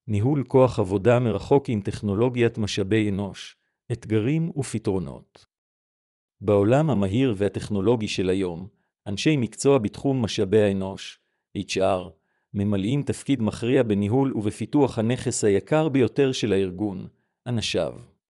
ניהול כוח עבודה מרחוק עם טכנולוגיית משאבי אנוש, אתגרים ופתרונות. בעולם המהיר והטכנולוגי של היום, אנשי מקצוע בתחום משאבי האנוש, HR, ממלאים תפקיד מכריע בניהול ובפיתוח הנכס היקר ביותר של הארגון, אנשיו.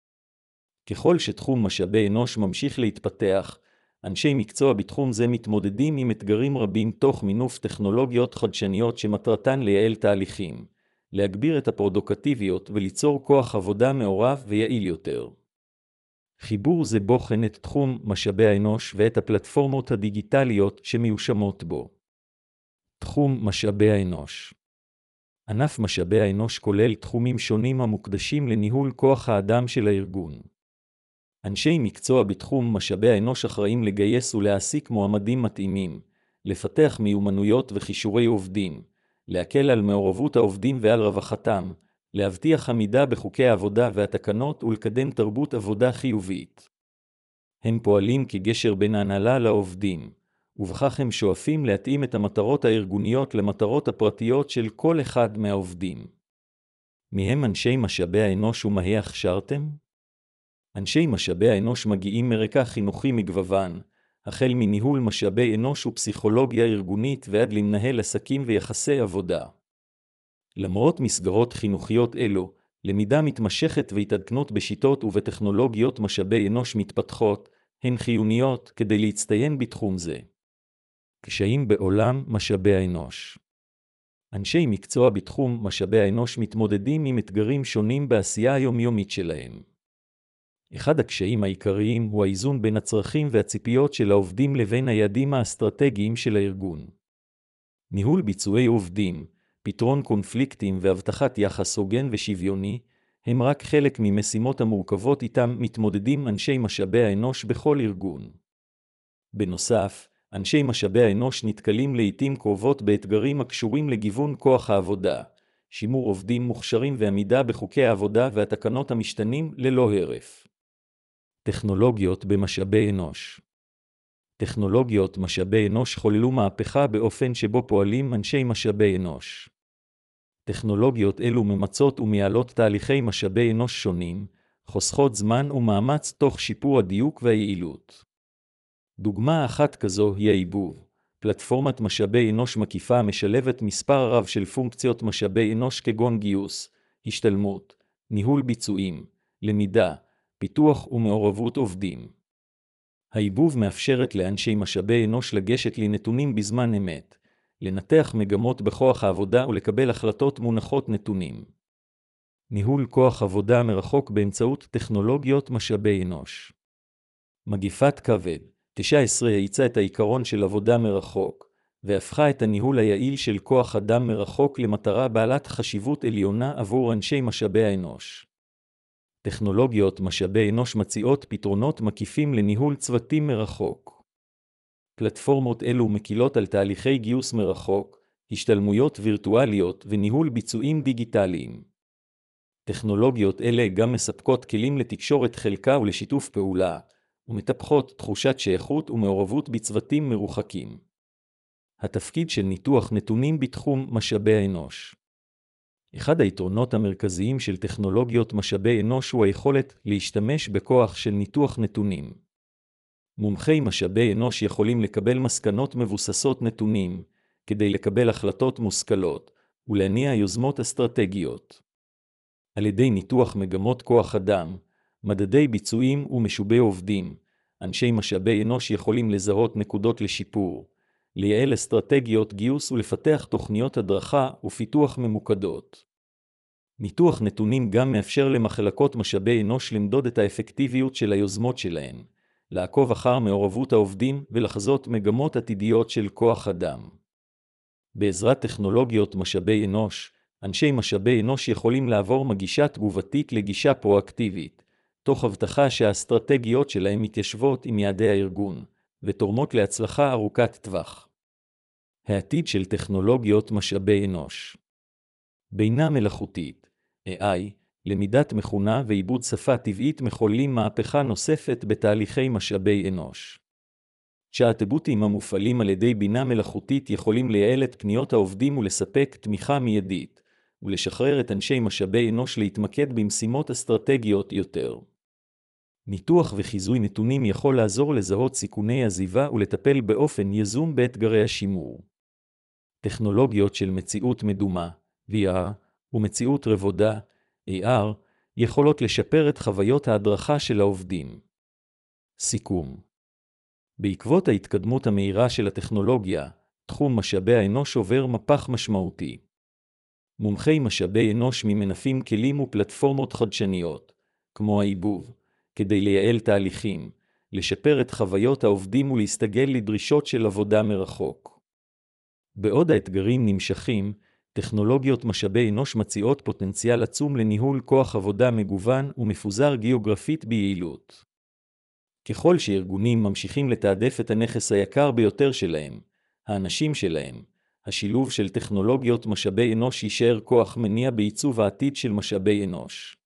ככל שתחום משאבי אנוש ממשיך להתפתח, אנשי מקצוע בתחום זה מתמודדים עם אתגרים רבים תוך מינוף טכנולוגיות חדשניות שמטרתן לייעל תהליכים, להגביר את הפרודוקטיביות וליצור כוח עבודה מעורב ויעיל יותר. חיבור זה בוחן את תחום משאבי האנוש ואת הפלטפורמות הדיגיטליות שמיושמות בו. תחום משאבי האנוש. ענף משאבי האנוש כולל תחומים שונים המוקדשים לניהול כוח האדם של הארגון. אנשי מקצוע בתחום משאבי האנוש אחראים לגייס ולהעסיק מועמדים מתאימים, לפתח מיומנויות וכישורי עובדים, להקל על מעורבות העובדים ועל רווחתם, להבטיח עמידה בחוקי העבודה והתקנות ולקדם תרבות עבודה חיובית. הם פועלים כגשר בין ההנהלה לעובדים, ובכך הם שואפים להתאים את המטרות הארגוניות למטרות הפרטיות של כל אחד מהעובדים. מהם אנשי משאבי האנוש ומה הכשרתם? אנשי משאבי האנוש מגיעים מרקע חינוכי מגוון, החל מניהול משאבי אנוש ופסיכולוגיה ארגונית ועד למנהל עסקים ויחסי עבודה. למרות מסגרות חינוכיות אלו, למידה מתמשכת והתעדכנות בשיטות ובטכנולוגיות משאבי אנוש מתפתחות, הן חיוניות כדי להצטיין בתחום זה. קשיים בעולם משאבי האנוש. אנשי מקצוע בתחום משאבי האנוש מתמודדים עם אתגרים שונים בעשייה היומיומית שלהם. אחד הקשיים העיקריים הוא האיזון בין הצרכים והציפיות של העובדים לבין היעדים האסטרטגיים של הארגון. ניהול ביצועי עובדים, פתרון קונפליקטים והבטחת יחס הוגן ושוויוני, הם רק חלק ממשימות המורכבות איתם מתמודדים אנשי משאבי האנוש בכל ארגון. בנוסף, אנשי משאבי האנוש נתקלים לעתים קרובות באתגרים הקשורים לגיוון כוח העבודה, שימור עובדים מוכשרים ועמידה בחוקי העבודה והתקנות המשתנים ללא הרף. טכנולוגיות במשאבי אנוש. טכנולוגיות משאבי אנוש חוללו מהפכה באופן שבו פועלים אנשי משאבי אנוש. טכנולוגיות אלו ממצות ומייעלות תהליכי משאבי אנוש שונים, חוסכות זמן ומאמץ תוך שיפור הדיוק והיעילות. דוגמה אחת כזו היא העיבוב, פלטפורמת משאבי אנוש מקיפה המשלבת מספר רב של פונקציות משאבי אנוש כגון גיוס, השתלמות, ניהול ביצועים, למידה, פיתוח ומעורבות עובדים. העיבוב מאפשרת לאנשי משאבי אנוש לגשת לנתונים בזמן אמת, לנתח מגמות בכוח העבודה ולקבל החלטות מונחות נתונים. ניהול כוח עבודה מרחוק באמצעות טכנולוגיות משאבי אנוש. מגפת COVID-19 האיצה את העיקרון של עבודה מרחוק, והפכה את הניהול היעיל של כוח אדם מרחוק למטרה בעלת חשיבות עליונה עבור אנשי משאבי האנוש. טכנולוגיות משאבי אנוש מציעות פתרונות מקיפים לניהול צוותים מרחוק. פלטפורמות אלו מקילות על תהליכי גיוס מרחוק, השתלמויות וירטואליות וניהול ביצועים דיגיטליים. טכנולוגיות אלה גם מספקות כלים לתקשורת חלקה ולשיתוף פעולה, ומטפחות תחושת שייכות ומעורבות בצוותים מרוחקים. התפקיד של ניתוח נתונים בתחום משאבי האנוש. אחד היתרונות המרכזיים של טכנולוגיות משאבי אנוש הוא היכולת להשתמש בכוח של ניתוח נתונים. מומחי משאבי אנוש יכולים לקבל מסקנות מבוססות נתונים, כדי לקבל החלטות מושכלות, ולהניע יוזמות אסטרטגיות. על ידי ניתוח מגמות כוח אדם, מדדי ביצועים ומשובי עובדים, אנשי משאבי אנוש יכולים לזהות נקודות לשיפור, לייעל אסטרטגיות גיוס ולפתח תוכניות הדרכה ופיתוח ממוקדות. ניתוח נתונים גם מאפשר למחלקות משאבי אנוש למדוד את האפקטיביות של היוזמות שלהן, לעקוב אחר מעורבות העובדים ולחזות מגמות עתידיות של כוח אדם. בעזרת טכנולוגיות משאבי אנוש, אנשי משאבי אנוש יכולים לעבור מגישה תגובתית לגישה פרואקטיבית, תוך הבטחה שהאסטרטגיות שלהם מתיישבות עם יעדי הארגון, ותורמות להצלחה ארוכת טווח. העתיד של טכנולוגיות משאבי אנוש. בינה מלאכותית, AI, למידת מכונה ועיבוד שפה טבעית מחוללים מהפכה נוספת בתהליכי משאבי אנוש. צ'אטבוטים המופעלים על ידי בינה מלאכותית יכולים לייעל את פניות העובדים ולספק תמיכה מיידית, ולשחרר את אנשי משאבי אנוש להתמקד במשימות אסטרטגיות יותר. ניתוח וחיזוי נתונים יכול לעזור לזהות סיכוני עזיבה ולטפל באופן יזום באתגרי השימור. טכנולוגיות של מציאות מדומה, VR, ומציאות רבודה, AR, יכולות לשפר את חוויות ההדרכה של העובדים. סיכום. בעקבות ההתקדמות המהירה של הטכנולוגיה, תחום משאבי האנוש עובר מהפך משמעותי. מומחי משאבי אנוש מנסים כלים ופלטפורמות חדשניות, כמו העיבוב, כדי לייעל תהליכים, לשפר את חוויות העובדים ולהסתגל לדרישות של עבודה מרחוק. בעוד האתגרים נמשכים, טכנולוגיות משאבי אנוש מציעות פוטנציאל עצום לניהול כוח עבודה מגוון ומפוזר גיאוגרפית ביעילות. ככל שארגונים ממשיכים לתעדף את הנכס היקר ביותר שלהם, האנשים שלהם, השילוב של טכנולוגיות משאבי אנוש יישאר כוח מניע בעיצוב העתיד של משאבי אנוש.